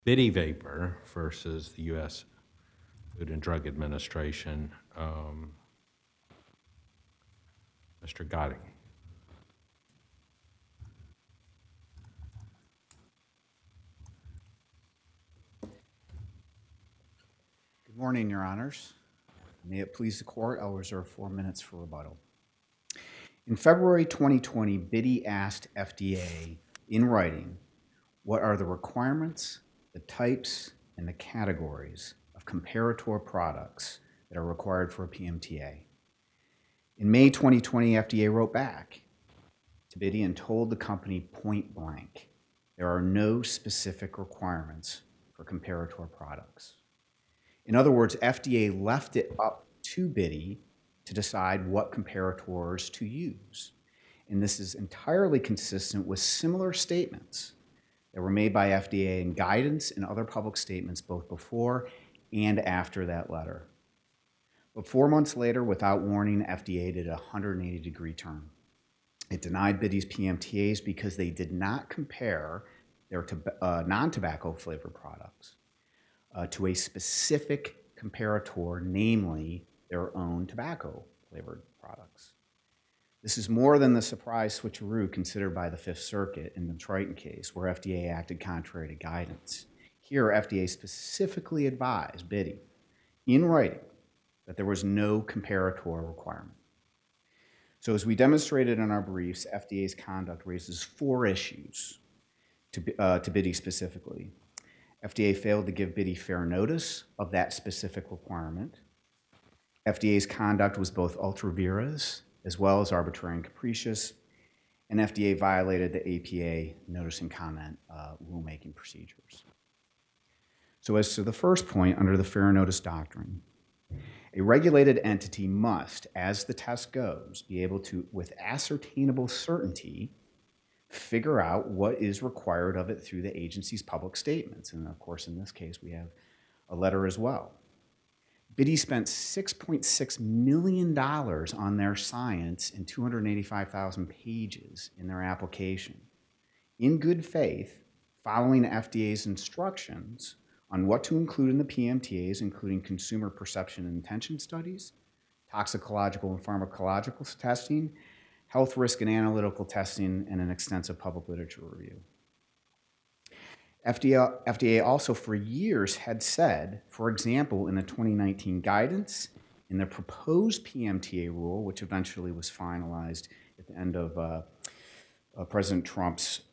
Biddy Vapor versus the U.S. Food and Drug Administration. Mr. Gotti. Good morning, Your Honors. May it please the Court, I'll reserve 4 minutes for rebuttal. In February 2020, Biddy asked FDA in writing, what are the requirements, the types, and the categories of comparator products that are required for a PMTA? In May 2020, FDA wrote back to Biddy and told the company point blank, there are no specific requirements for comparator products. In other words, FDA left it up to Biddy to decide what comparators to use. And this is entirely consistent with similar statements that were made by FDA in guidance and other public statements both before and after that letter. But 4 months later, without warning, FDA did a 180-degree turn. It denied Biddy's PMTAs because they did not compare their non-tobacco flavored products to a specific comparator, namely their own tobacco-flavored products. This is more than the surprise switcheroo considered by the Fifth Circuit in the Triton case, where FDA acted contrary to guidance. Here, FDA specifically advised Biddy, in writing, that there was no comparator requirement. So as we demonstrated in our briefs, FDA's conduct raises 4 issues to Biddy specifically. FDA failed to give Biddy fair notice of that specific requirement. FDA's conduct was both ultra vires as well as arbitrary and capricious, and FDA violated the APA notice and comment rulemaking procedures. So as to the first point, under the fair notice doctrine, a regulated entity must, as the test goes, be able to, with ascertainable certainty, figure out what is required of it through the agency's public statements. And of course, in this case, we have a letter as well. Biddy spent $6.6 million on their science and 285,000 pages in their application, in good faith, following FDA's instructions on what to include in the PMTAs, including consumer perception and intention studies, toxicological and pharmacological testing, health risk and analytical testing, and an extensive public literature review. FDA also for years had said, for example, in the 2019 guidance, in the proposed PMTA rule, which eventually was finalized at the end of President Trump's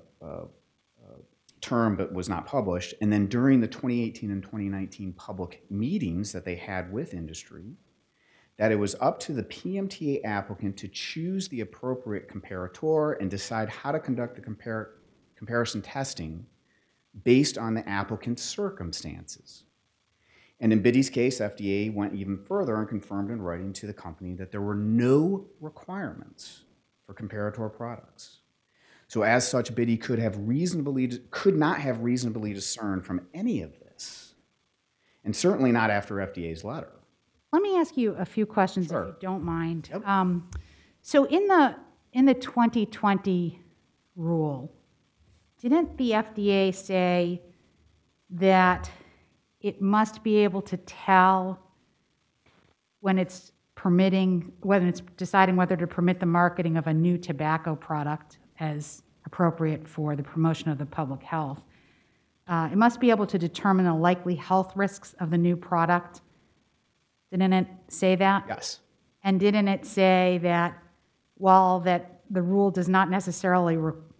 term but was not published, and then during the 2018 and 2019 public meetings that they had with industry, that it was up to the PMTA applicant to choose the appropriate comparator and decide how to conduct the comparison testing based on the applicant's circumstances. And in Biddy's case, FDA went even further and confirmed in writing to the company that there were no requirements for comparator products. So as such, Biddy could not have reasonably discerned from any of this, and certainly not after FDA's letter. Let me ask you a few questions, Sure. if you don't mind. Yep. So in the 2020 rule, didn't the FDA say that it must be able to tell when it's deciding whether to permit the marketing of a new tobacco product as appropriate for the promotion of the public health? It must be able to determine the likely health risks of the new product. Didn't it say that? Yes. And didn't it say that while that the rule does not necessarily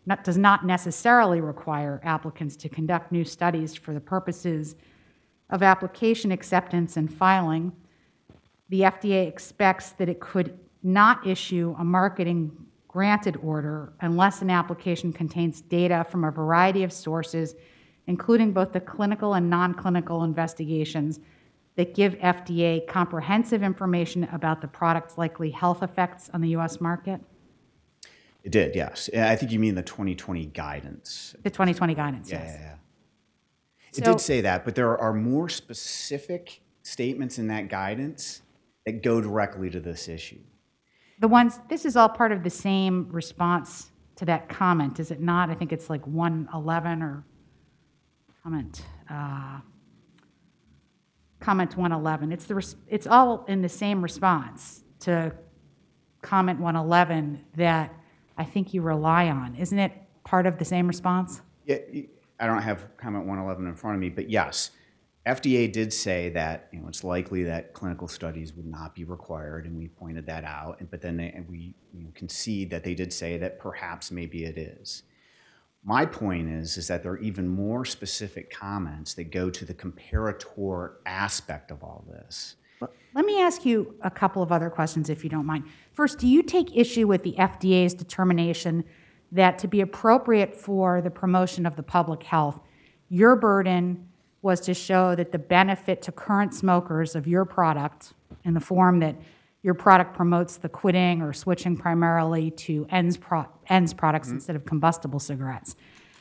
require applicants to conduct new studies for the purposes of application acceptance and filing, the FDA expects that it could not issue a marketing granted order unless an application contains data from a variety of sources, including both the clinical and non-clinical investigations that give FDA comprehensive information about the product's likely health effects on the U.S. market? It did, yes. I think you mean the 2020 guidance. The 2020 guidance, Yeah, yes. yeah. It did say that, but there are more specific statements in that guidance that go directly to this issue. This is all part of the same response to that comment, is it not? I think it's like 111 or... comment, comment 111. It's all in the same response to comment 111 that I think you rely on. Isn't it part of the same response? Yeah, I don't have comment 111 in front of me, but yes, FDA did say that it's likely that clinical studies would not be required, and we pointed that out. But then we concede that they did say that perhaps maybe it is. My point is that there are even more specific comments that go to the comparator aspect of all this. Let me ask you a couple of other questions, if you don't mind. First, do you take issue with the FDA's determination that to be appropriate for the promotion of the public health, your burden was to show that the benefit to current smokers of your product, in the form that your product promotes the quitting or switching primarily to ends products instead of combustible cigarettes,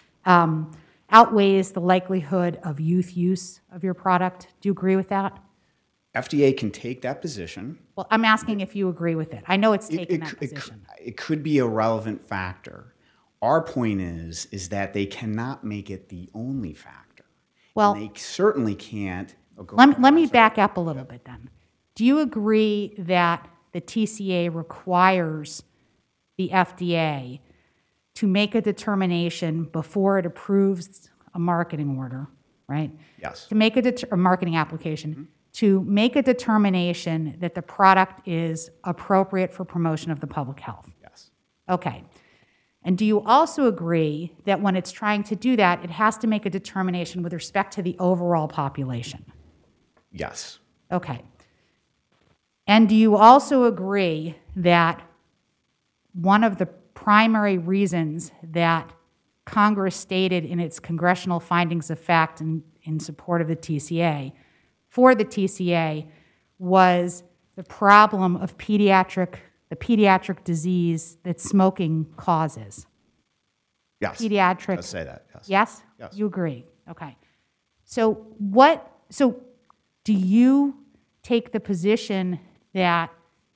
outweighs the likelihood of youth use of your product? Do you agree with that? FDA can take that position. Well, I'm asking if you agree with it. I know it's taken that position. It could be a relevant factor. Our point is that they cannot make it the only factor. Well, and they certainly can't. Let me back up a little bit then. Do you agree that the TCA requires the FDA to make a determination before it approves a marketing order, right? Yes. To make a marketing application, to make a determination that the product is appropriate for promotion of the public health? Yes. Okay. And do you also agree that when it's trying to do that, it has to make a determination with respect to the overall population? Yes. Okay. And do you also agree that one of the primary reasons that Congress stated in its congressional findings of fact in support of the TCA, for the TCA, was the problem of the pediatric disease that smoking causes? Yes. Pediatric. Let's say that. Yes. Yes? Yes. You agree? Okay. So do you take the position that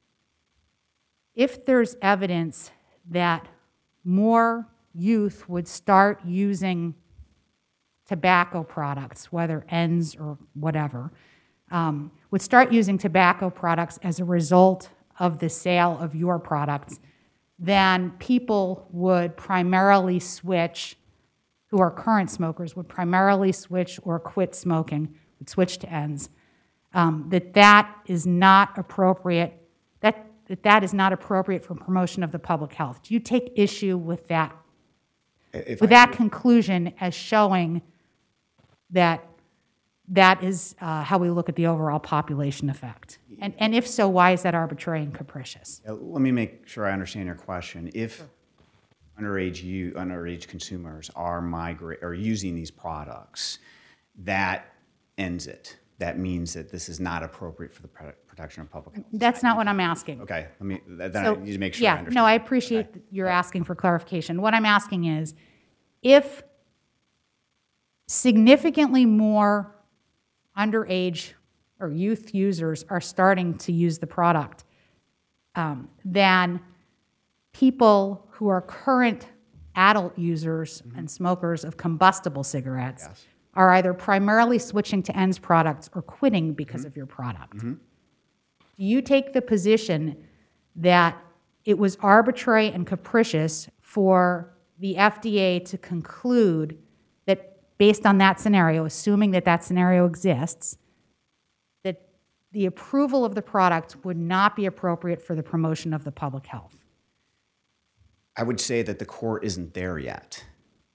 if there's evidence that more youth would start using tobacco products, whether ends or whatever, would start using tobacco products as a result of the sale of your products, then people would primarily switch, who are current smokers, would primarily switch or quit smoking, would switch to ends, that is not appropriate, that is not appropriate for promotion of the public health. Do you take issue with that, conclusion as showing that that is how we look at the overall population effect? And if so, why is that arbitrary and capricious? Let me make sure I understand your question. If underage consumers are using these products, that ends it. That means that this is not appropriate for the protection of public health. That's not what I'm asking. Okay, I need to make sure I understand. No, I appreciate that you're asking for clarification. What I'm asking is, if significantly more underage or youth users are starting to use the product than people who are current adult users and smokers of combustible cigarettes, Yes. are either primarily switching to ends products or quitting because of your product. Do you take the position that it was arbitrary and capricious for the FDA to conclude that based on that scenario, assuming that that scenario exists, that the approval of the product would not be appropriate for the promotion of the public health? I would say that the court isn't there yet.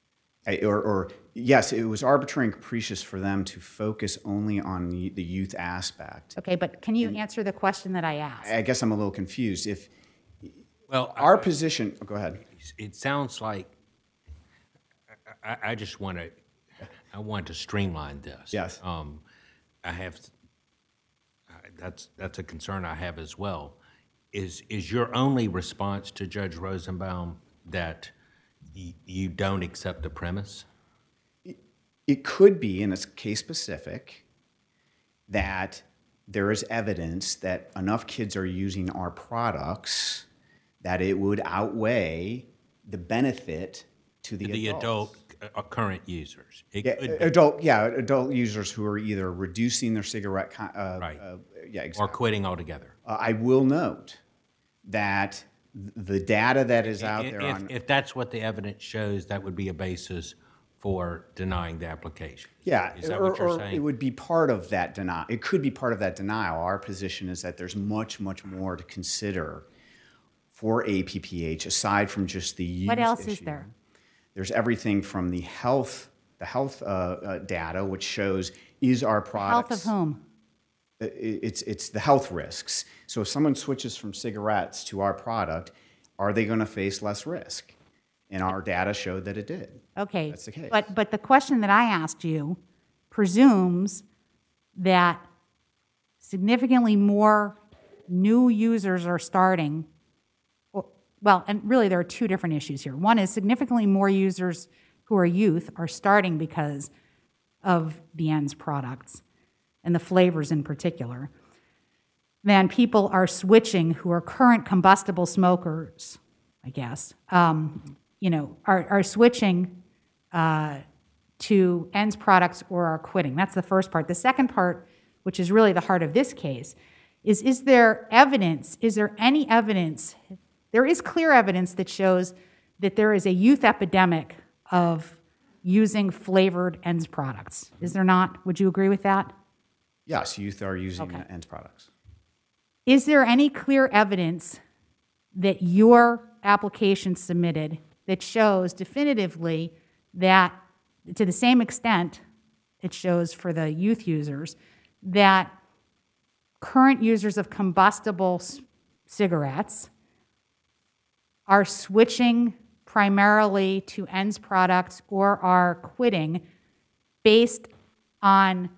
Yes, it was arbitrary and capricious for them to focus only on the youth aspect. Okay, but can you answer the question that I asked? I guess I'm a little confused. Well, Our position, go ahead. it sounds like, I want to streamline this. Yes. That's a concern I have as well. Is your only response to Judge Rosenbaum that you don't accept the premise? It could be, and it's case specific, that there is evidence that enough kids are using our products that it would outweigh the benefit to the adults. current users. It Yeah, could be, adult users who are either reducing their cigarette. Right. Yeah, or exactly. quitting altogether. I will note that the data that is out there on. If that's what the evidence shows, that would be a basis for denying the application. Yeah, Is that what you're or saying? it would be part of that denial. It could be part of that denial. Our position is that there's much, much more to consider for APPH aside from just the use What else is issue. there? There's everything from the health data, which shows is our Health products. of whom? It's the health risks. So if someone switches from cigarettes to our product, are they going to face less risk? And our data showed that it did. Okay. That's the case. But the question that I asked you presumes that significantly more new users are starting. Well, and really there are two different issues here. One is significantly more users who are youth are starting because of the ENDS products and the flavors in particular, than people are switching who are current combustible smokers, I guess, are switching to ENDS products or are quitting. That's the first part. The second part, which is really the heart of this case, is there evidence, is there any evidence, there is clear evidence that shows that there is a youth epidemic of using flavored ENDS products. Is there not? Would you agree with that? Yes, youth are using Okay. ENDS products. Is there any clear evidence that your application submitted that shows definitively that, to the same extent it shows for the youth users, that current users of combustible cigarettes are switching primarily to ENDS products or are quitting based on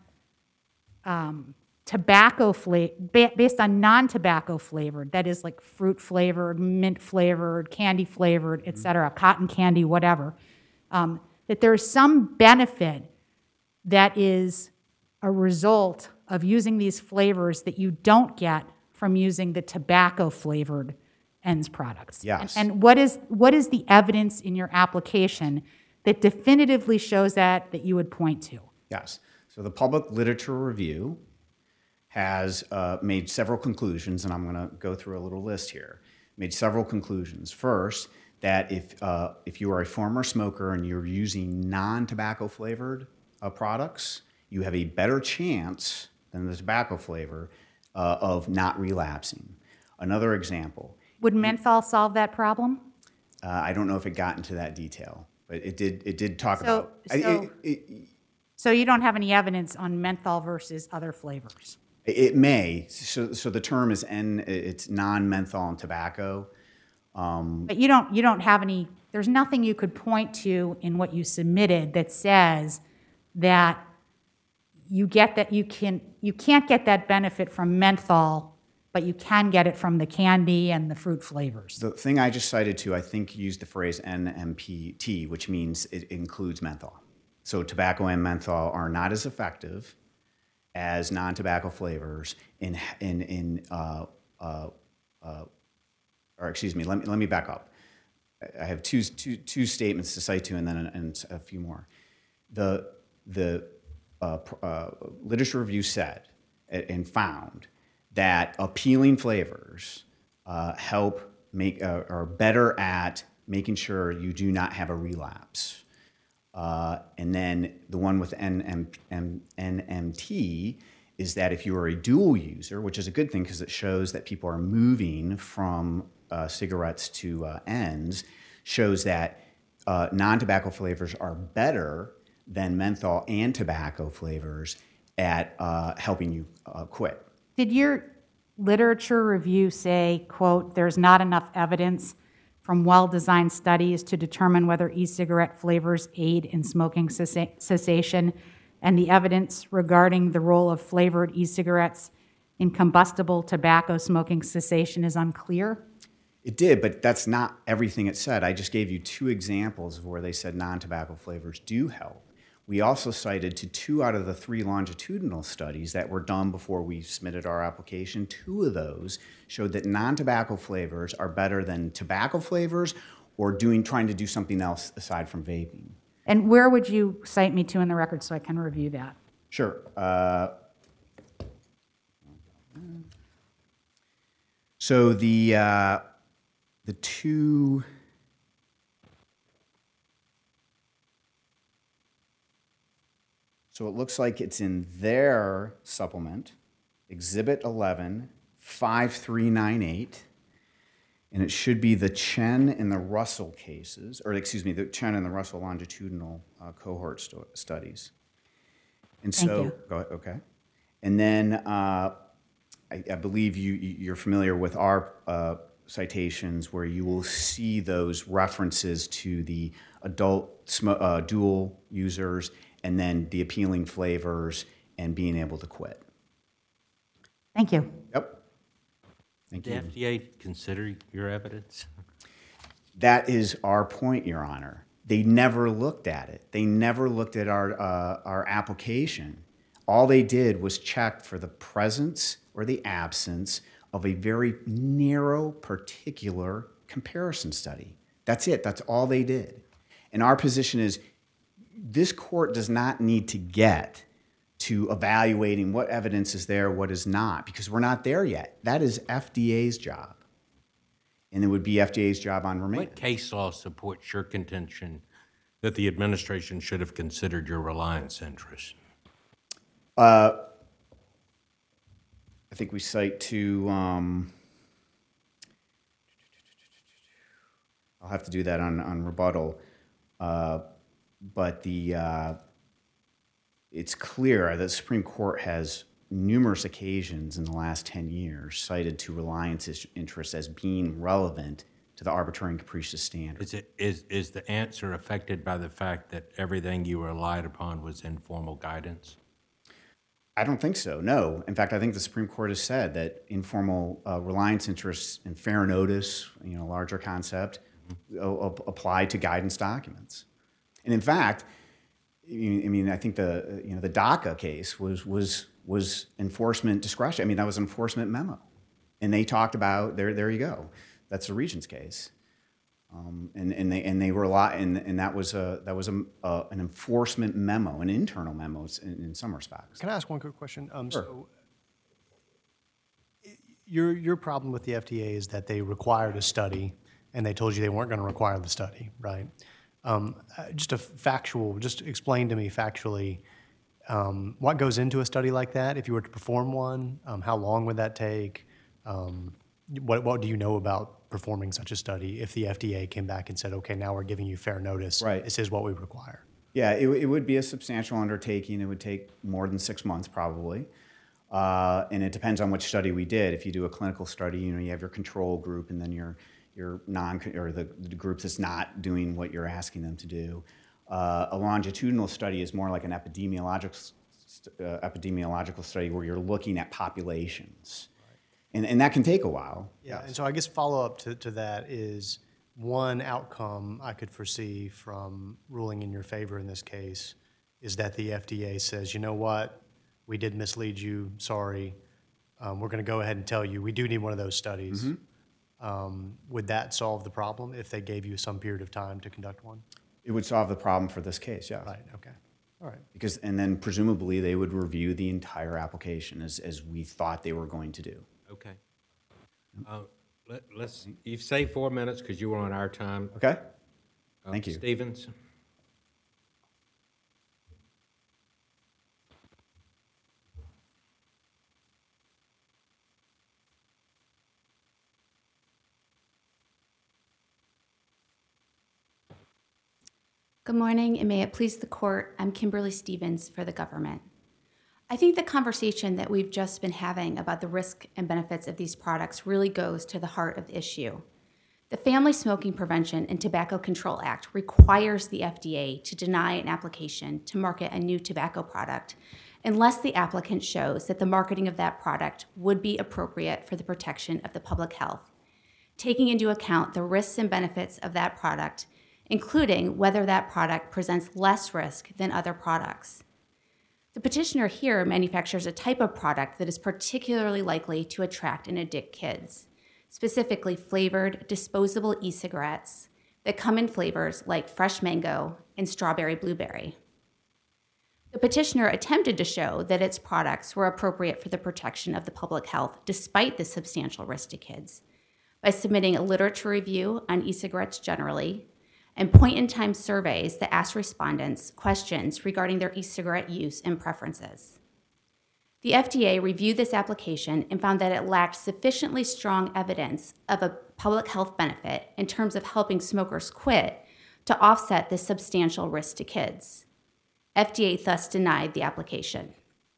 based on non-tobacco flavored, that is like fruit flavored, mint flavored, candy flavored, et cetera, cotton candy, whatever, that there's some benefit that is a result of using these flavors that you don't get from using the tobacco flavored ENDS products. Yes. And what is the evidence in your application that definitively shows that you would point to? Yes. So the public literature review has made several conclusions, and I'm going to go through a little list here. Made several conclusions. First, that if you are a former smoker and you're using non-tobacco flavored products, you have a better chance than the tobacco flavor of not relapsing. Another example. Would menthol solve that problem? I don't know if it got into that detail, but it did talk So- about. so- So you don't have any evidence on menthol versus other flavors? It may. So the term is it's non-menthol and tobacco. But you don't have any, there's nothing you could point to in what you submitted that says that you can't get that benefit from menthol, but you can get it from the candy and the fruit flavors. The thing I just cited to, I think, used the phrase NMPT, which means it includes menthol. So tobacco and menthol are not as effective as non-tobacco flavors or excuse me, let me back up. I have two statements to cite to and a few more. The literature review said and found that appealing flavors are better at making sure you do not have a relapse. And then the one with NMT is that if you are a dual user, which is a good thing because it shows that people are moving from cigarettes to ENDS, shows that non-tobacco flavors are better than menthol and tobacco flavors at helping you quit. Did your literature review say, quote, there's not enough evidence from well-designed studies to determine whether e-cigarette flavors aid in smoking cessation, and the evidence regarding the role of flavored e-cigarettes in combustible tobacco smoking cessation is unclear? It did, but that's not everything it said. I just gave you two examples of where they said non-tobacco flavors do help. We also cited to 2 out of the 3 longitudinal studies that were done before we submitted our application. 2 of those showed that non-tobacco flavors are better than tobacco flavors or trying to do something else aside from vaping. And where would you cite me to in the record so I can review that? Sure. So the two. So it looks like it's in their supplement, Exhibit 11, 5398, and it should be the Chen and the Russell cases, or excuse me, the Chen and the Russell longitudinal cohort studies. And Thank so, you. go ahead, okay. And then I believe you're familiar with our citations where you will see those references to the adult dual users and then the appealing flavors and being able to quit. Thank you. Yep. Thank you. Did the FDA consider your evidence? That is our point, Your Honor. They never looked at it. They never looked at our application. All they did was check for the presence or the absence of a very narrow, particular comparison study. That's it. That's all they did. And our position is this court does not need to get to evaluating what evidence is there, what is not, because we're not there yet. That is FDA's job. And it would be FDA's job on remand. What case law supports your contention that the administration should have considered your reliance interest? I think we cite to, I'll have to do that on rebuttal, but it's clear that the Supreme Court has numerous occasions in the last 10 years cited to reliance interests as being relevant to the arbitrary and capricious standard. Is the answer affected by the fact that everything you relied upon was informal guidance? I don't think so, no. In fact, I think the Supreme Court has said that informal reliance interests and fair notice, larger concept, apply to guidance documents. And in fact, I think the DACA case was enforcement discretion. That was an enforcement memo, and they talked about there you go. That's the Regents case, and they were and that was an enforcement memo, an internal memo in some respects. Can I ask one quick question? Sure. So your problem with the FDA is that they required a study, and they told you they weren't going to require the study, right? Just explain to me factually what goes into a study like that. If you were to perform one, how long would that take? What do you know about performing such a study if the FDA came back and said, okay, now we're giving you fair notice. Right. This is what we require. Yeah, it would be a substantial undertaking. It would take more than 6 months probably. And it depends on which study we did. If you do a clinical study, you have your control group and then your the group that's not doing what you're asking them to do. A longitudinal study is more like an epidemiological study where you're looking at populations. And that can take a while. Yeah, Yes. and so I guess follow-up to that is one outcome I could foresee from ruling in your favor in this case is that the FDA says, you know what, we did mislead you, sorry. We're going to go ahead and tell you we do need one of those studies. Would that solve the problem if they gave you some period of time to conduct one? It would solve the problem for this case, yes. Right, okay. All right. And then presumably they would review the entire application as we thought they were going to do. Okay. You've saved 4 minutes because you were on our time. Okay? Thank you. Stevens? Good morning, and may it please the court. I'm Kimberly Stevens for the government. I think the conversation that we've just been having about the risk and benefits of these products really goes to the heart of the issue. The Family Smoking Prevention and Tobacco Control Act requires the FDA to deny an application to market a new tobacco product unless the applicant shows that the marketing of that product would be appropriate for the protection of the public health, taking into account the risks and benefits of that product, including whether that product presents less risk than other products. The petitioner here manufactures a type of product that is particularly likely to attract and addict kids, specifically flavored disposable e-cigarettes that come in flavors like fresh mango and strawberry blueberry. The petitioner attempted to show that its products were appropriate for the protection of the public health despite the substantial risk to kids by submitting a literature review on e-cigarettes generally and point-in-time surveys that asked respondents questions regarding their e-cigarette use and preferences. The FDA reviewed this application and found that it lacked sufficiently strong evidence of a public health benefit in terms of helping smokers quit to offset the substantial risk to kids. FDA thus denied the application.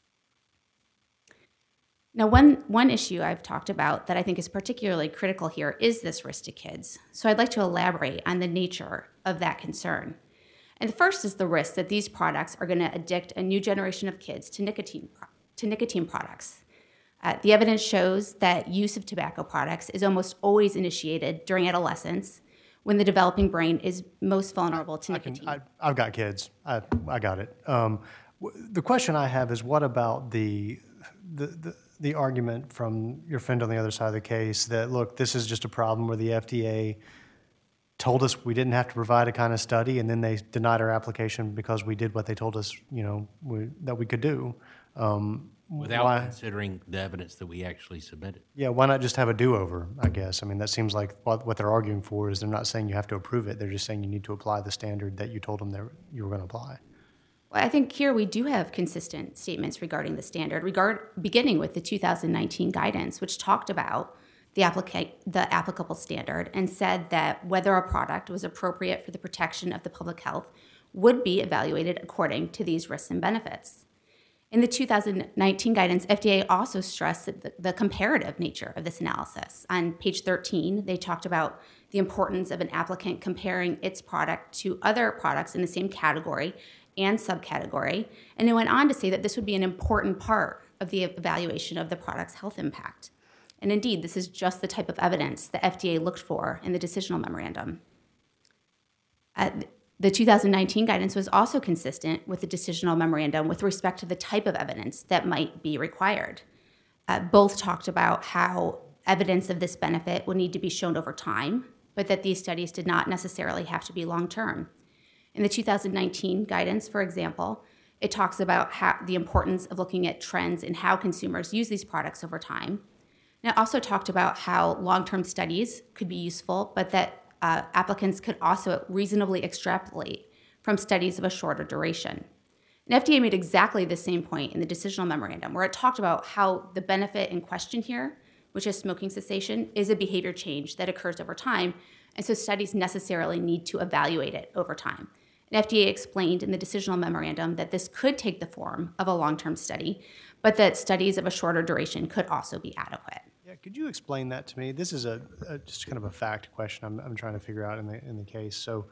Now, one issue I've talked about that I think is particularly critical here is this risk to kids. So I'd like to elaborate on the nature of that concern. And the first is the risk that these products are going to addict a new generation of kids to nicotine products. The evidence shows that use of tobacco products is almost always initiated during adolescence when the developing brain is most vulnerable to nicotine. I've got kids. I got it. The question I have is, what about the argument from your friend on the other side of the case that, look, this is just a problem where the FDA told us we didn't have to provide a kind of study, and then they denied our application because we did what they told us, that we could do. Without considering the evidence that we actually submitted. Yeah, why not just have a do-over, I guess? I mean, that seems like what they're arguing for is they're not saying you have to approve it. They're just saying you need to apply the standard that you told them that you were going to apply. Well, I think here we do have consistent statements regarding the standard, beginning with the 2019 guidance, which talked about the applicable standard and said that whether a product was appropriate for the protection of the public health would be evaluated according to these risks and benefits. In the 2019 guidance, FDA also stressed the comparative nature of this analysis. On page 13, they talked about the importance of an applicant comparing its product to other products in the same category and subcategory, and they went on to say that this would be an important part of the evaluation of the product's health impact. And indeed, this is just the type of evidence the FDA looked for in the decisional memorandum. The 2019 guidance was also consistent with the decisional memorandum with respect to the type of evidence that might be required. Both talked about how evidence of this benefit would need to be shown over time, but that these studies did not necessarily have to be long-term. In the 2019 guidance, for example, it talks about the importance of looking at trends in how consumers use these products over time. And it also talked about how long-term studies could be useful, but that applicants could also reasonably extrapolate from studies of a shorter duration. And FDA made exactly the same point in the decisional memorandum, where it talked about how the benefit in question here, which is smoking cessation, is a behavior change that occurs over time, and so studies necessarily need to evaluate it over time. And FDA explained in the decisional memorandum that this could take the form of a long-term study, but that studies of a shorter duration could also be adequate. Yeah, could you explain that to me? This is just kind of a fact question I'm trying to figure out in the case. So,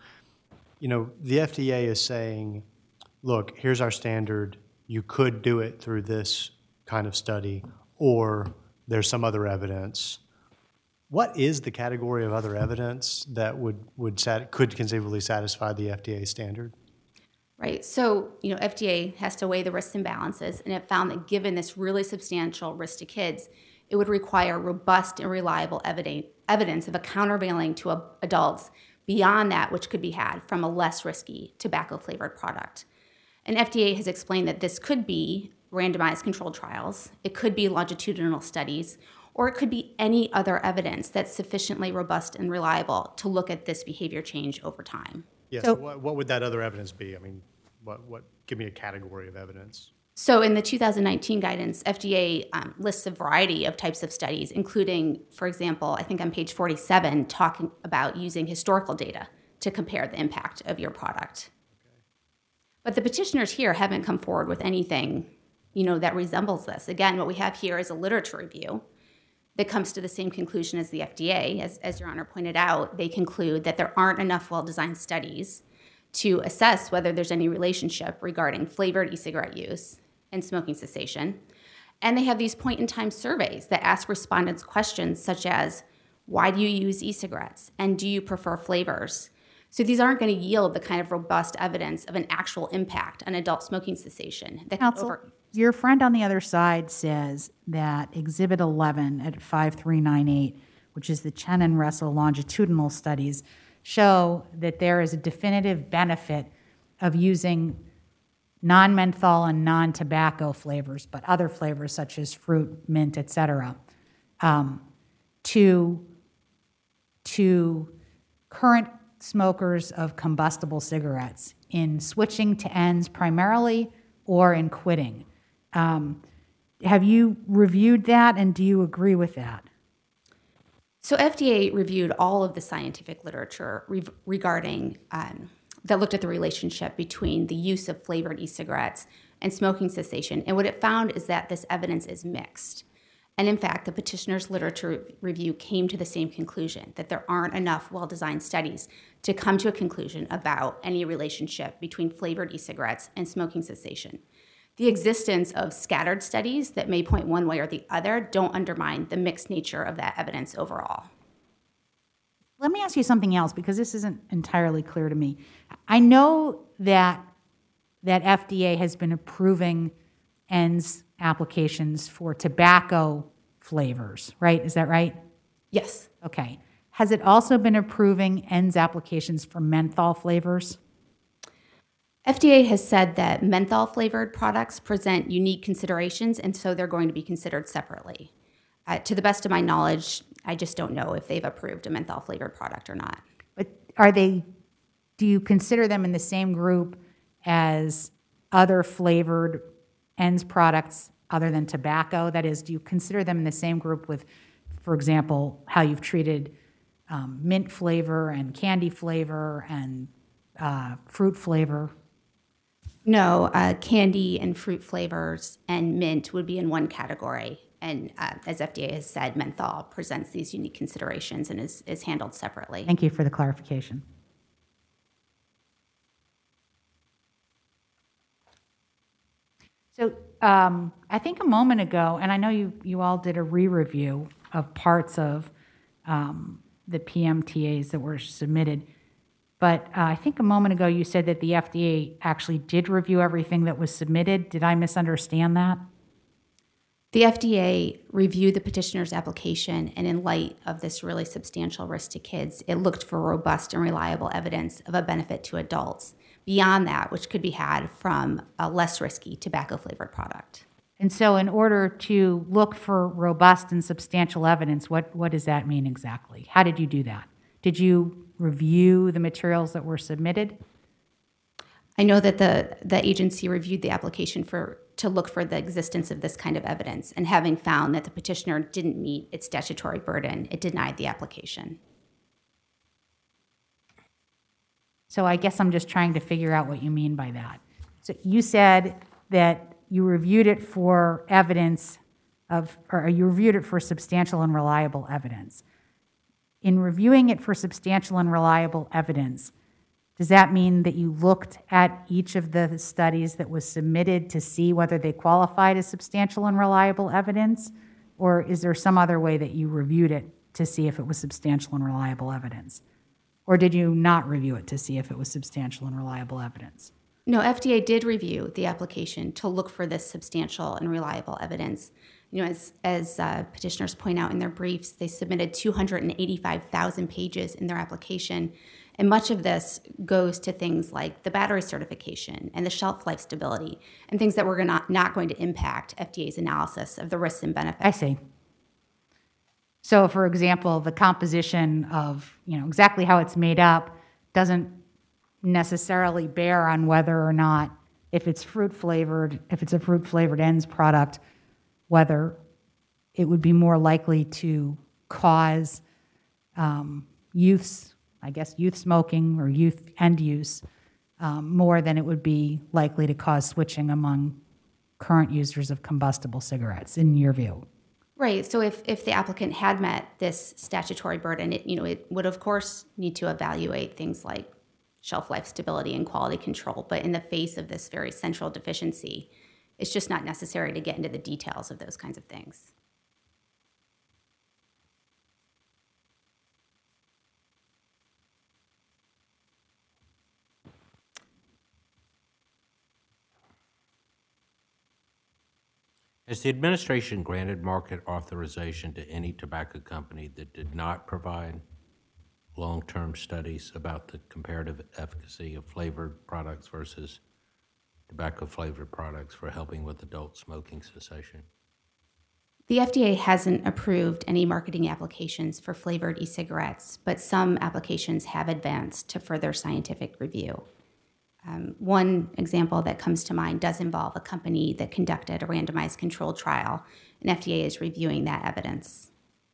the FDA is saying, look, here's our standard. You could do it through this kind of study, or there's some other evidence. What is the category of other evidence that could conceivably satisfy the FDA standard? Right. So, FDA has to weigh the risks and balances, and it found that given this really substantial risk to kids, it would require robust and reliable evidence of a countervailing to adults beyond that which could be had from a less risky tobacco-flavored product. And FDA has explained that this could be randomized controlled trials, it could be longitudinal studies, or it could be any other evidence that's sufficiently robust and reliable to look at this behavior change over time. Yes. So what would that other evidence be? I mean, give me a category of evidence. So in the 2019 guidance, FDA lists a variety of types of studies, including, for example, I think on page 47, talking about using historical data to compare the impact of your product. Okay. But the petitioners here haven't come forward with anything, that resembles this. Again, what we have here is a literature review that comes to the same conclusion as the FDA. As Your Honor pointed out, they conclude that there aren't enough well-designed studies to assess whether there's any relationship regarding flavored e-cigarette use and smoking cessation. And they have these point-in-time surveys that ask respondents questions such as, why do you use e-cigarettes? And do you prefer flavors? So these aren't going to yield the kind of robust evidence of an actual impact on adult smoking cessation. Counsel, your friend on the other side says that Exhibit 11 at 5398, which is the Chen and Russell longitudinal studies, show that there is a definitive benefit of using non-menthol and non-tobacco flavors, but other flavors such as fruit, mint, et cetera, to current smokers of combustible cigarettes in switching to ends primarily or in quitting. Have you reviewed that, and do you agree with that? So FDA reviewed all of the scientific literature regarding that looked at the relationship between the use of flavored e-cigarettes and smoking cessation. And what it found is that this evidence is mixed. And in fact, the petitioner's literature review came to the same conclusion, that there aren't enough well-designed studies to come to a conclusion about any relationship between flavored e-cigarettes and smoking cessation. The existence of scattered studies that may point one way or the other don't undermine the mixed nature of that evidence overall. Let me ask you something else, because this isn't entirely clear to me. I know that FDA has been approving ENDS applications for tobacco flavors, right? Is that right? Yes. Okay. Has it also been approving ENDS applications for menthol flavors? FDA has said that menthol flavored products present unique considerations, and so they're going to be considered separately. To the best of my knowledge, I just don't know if they've approved a menthol flavored product or not. But do you consider them in the same group as other flavored ENDS products other than tobacco? That is, do you consider them in the same group with, for example, how you've treated mint flavor and candy flavor and fruit flavor? No, candy and fruit flavors and mint would be in one category. And as FDA has said, menthol presents these unique considerations and is handled separately. Thank you for the clarification. So I think a moment ago, and I know you all did a re-review of parts of the PMTAs that were submitted, but I think a moment ago you said that the FDA actually did review everything that was submitted. Did I misunderstand that? The FDA reviewed the petitioner's application, and in light of this really substantial risk to kids, it looked for robust and reliable evidence of a benefit to adults beyond that, which could be had from a less risky tobacco-flavored product. And so in order to look for robust and substantial evidence, what does that mean exactly? How did you do that? Did you review the materials that were submitted? I know that the agency reviewed the application to look for the existence of this kind of evidence, and having found that the petitioner didn't meet its statutory burden, it denied the application. So I guess I'm just trying to figure out what you mean by that. So you said that you reviewed it for evidence of, or you reviewed it for substantial and reliable evidence. In reviewing it for substantial and reliable evidence, does that mean that you looked at each of the studies that was submitted to see whether they qualified as substantial and reliable evidence? Or is there some other way that you reviewed it to see if it was substantial and reliable evidence? Or did you not review it to see if it was substantial and reliable evidence? No, FDA did review the application to look for this substantial and reliable evidence. You know, as petitioners point out in their briefs, they submitted 285,000 pages in their application, and much of this goes to things like the battery certification and the shelf life stability, and things that were not going to impact FDA's analysis of the risks and benefits. I see. So, for example, the composition of, exactly how it's made up doesn't necessarily bear on whether or not, if it's a fruit flavored ENDS product, whether it would be more likely to cause youth smoking or youth end use more than it would be likely to cause switching among current users of combustible cigarettes, in your view. Right. So if the applicant had met this statutory burden, it would, of course, need to evaluate things like shelf life stability and quality control. But in the face of this very central deficiency, it's just not necessary to get into the details of those kinds of things. Has the administration granted market authorization to any tobacco company that did not provide long-term studies about the comparative efficacy of flavored products versus tobacco-flavored products for helping with adult smoking cessation? The FDA hasn't approved any marketing applications for flavored e-cigarettes, but some applications have advanced to further scientific review. One example that comes to mind does involve a company that conducted a randomized controlled trial, and FDA is reviewing that evidence.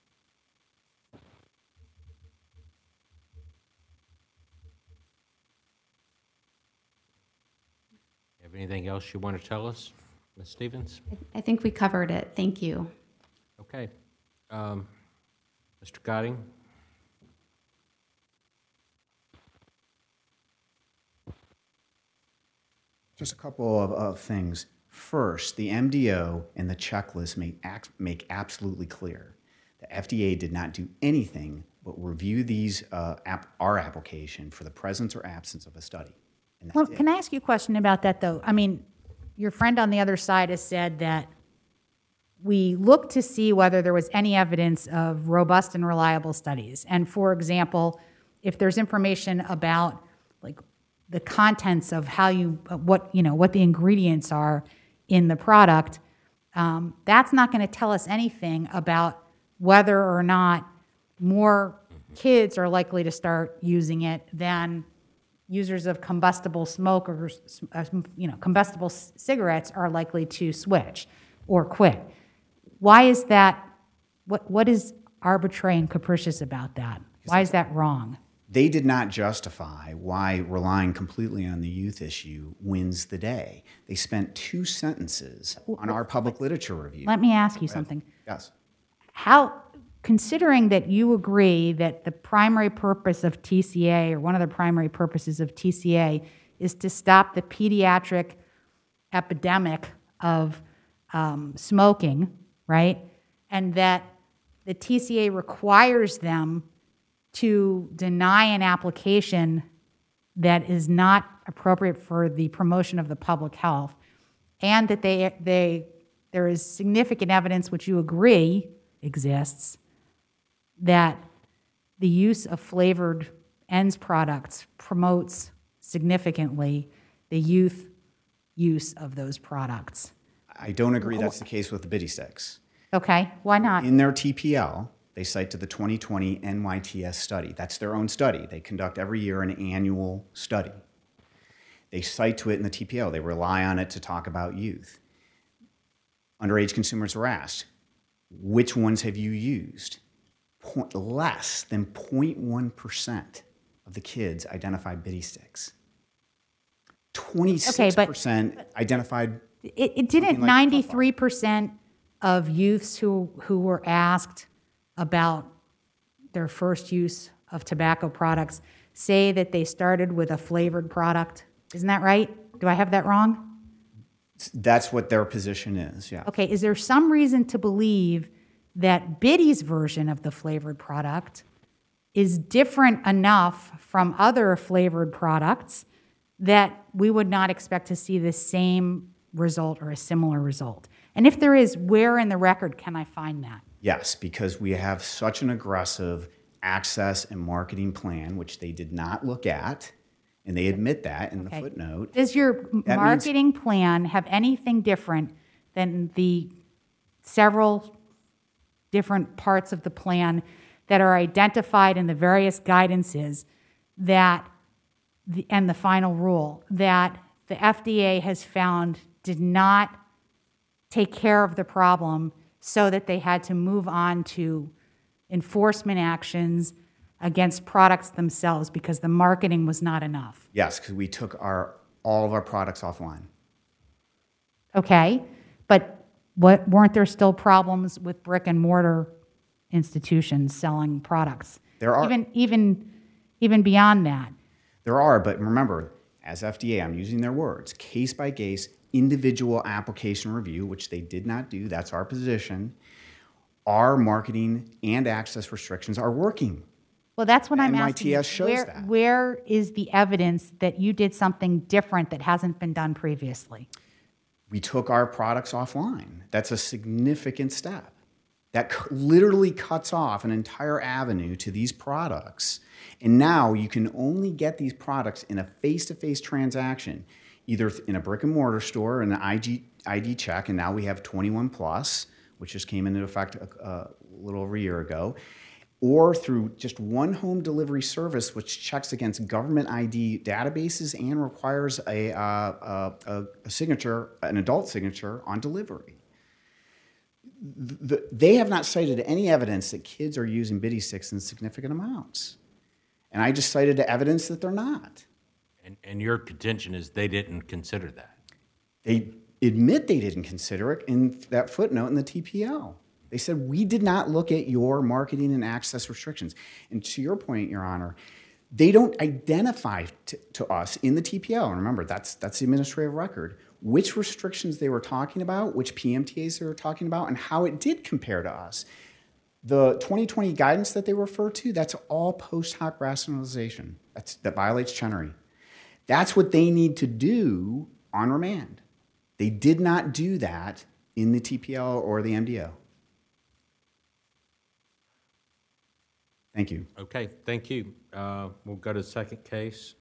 Have anything else you want to tell us, Ms. Stevens? I think we covered it. Thank you. Okay. Mr. Gotting? Just a couple of things. First, the MDO and the checklist make absolutely clear the FDA did not do anything but review our application for the presence or absence of a study. And Well, that's it. can I ask you a question about that, though? I mean, your friend on the other side has said that we looked to see whether there was any evidence of robust and reliable studies. And for example, if there's information about like the contents of how what the ingredients are in the product, that's not going to tell us anything about whether or not more kids are likely to start using it than users of combustible smokers, combustible cigarettes are likely to switch or quit. Why is that? What is arbitrary and capricious about that? Why is that wrong? They did not justify why relying completely on the youth issue wins the day. They spent 2 sentences on our public literature review. Let me ask you something. Yes. How, considering that you agree that the primary purpose of TCA, or one of the primary purposes of TCA, is to stop the pediatric epidemic of smoking, right? And that the TCA requires them to deny an application that is not appropriate for the promotion of the public health, and that there is significant evidence, which you agree exists, that the use of flavored ENDS products promotes significantly the youth use of those products. I don't agree that's the case with the Biddy Sticks. Okay, why not? In their TPL, they cite to the 2020 NYTS study. That's their own study. They conduct every year an annual study. They cite to it in the TPL. They rely on it to talk about youth. Underage consumers were asked, which ones have you used? Less than 0.1% of the kids identified Biddy Sticks. 26% identified. It didn't like 93% of youths who were asked about their first use of tobacco products say that they started with a flavored product? Isn't that right? Do I have that wrong? That's what their position is, yeah. Okay, is there some reason to believe that Biddy's version of the flavored product is different enough from other flavored products that we would not expect to see the same result or a similar result? And if there is, where in the record can I find that? Yes, because we have such an aggressive access and marketing plan, which they did not look at, and they admit that in the footnote. Does your marketing plan have anything different than the several different parts of the plan that are identified in the various guidances that, and the final rule, that the FDA has found did not take care of the problem so that they had to move on to enforcement actions against products themselves because the marketing was not enough? Yes, because we took all of our products offline. Okay, but weren't there still problems with brick and mortar institutions selling products? There are. Even beyond that. There are, but remember, as FDA, I'm using their words, case by case, individual application review, which they did not do, that's our position. Our marketing and access restrictions are working. Well, that's what I'm asking. NYTS shows that. Where is the evidence that you did something different that hasn't been done previously? We took our products offline. That's a significant step. that literally cuts off an entire avenue to these products. And now you can only get these products in a face-to-face transaction, either in a brick and mortar store, an ID check, and now we have 21 plus, which just came into effect a little over a year ago, or through just one home delivery service, which checks against government ID databases and requires a signature, an adult signature on delivery. They have not cited any evidence that kids are using Biddy sticks in significant amounts. And I just cited evidence that they're not. And your contention is they didn't consider that. They admit they didn't consider it in that footnote in the TPL. They said, we did not look at your marketing and access restrictions. And to your point, Your Honor, they don't identify to us in the TPL, and remember, that's the administrative record, which restrictions they were talking about, which PMTAs they were talking about, and how it did compare to us. The 2020 guidance that they refer to, that's all post hoc rationalization. That violates Chenery. That's what they need to do on remand. They did not do that in the TPL or the MDO. Thank you. Okay, thank you. We'll go to the second case.